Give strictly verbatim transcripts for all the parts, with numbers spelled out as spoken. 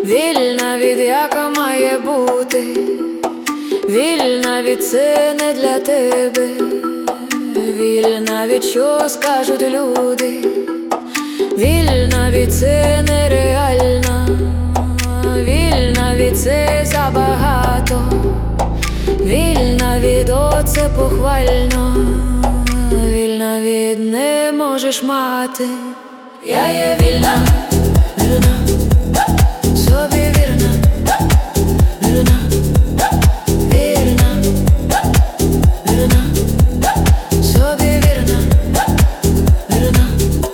вільна від яка має бути, вільна від це не для тебе, вільна від що скажуть люди, вільна від це нереально, вільна від це забагато, вільна від оце похвально, вільна від не можеш мати. Я є вільна, вільна, собі вірна, вірна, вірна, вірна, собі вірна, вірна.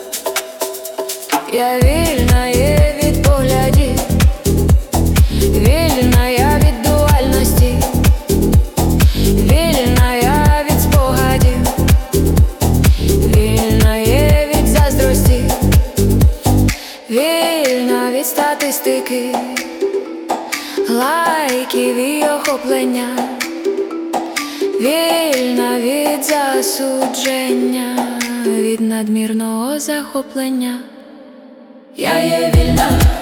Я вільна є від поглядів, вільна я від дуальності, вільна я від спогадів, вільна є від заздрості, вільна від статистики, лайків і охоплення, вільна від засудження, від надмірного захоплення. Я є вільна.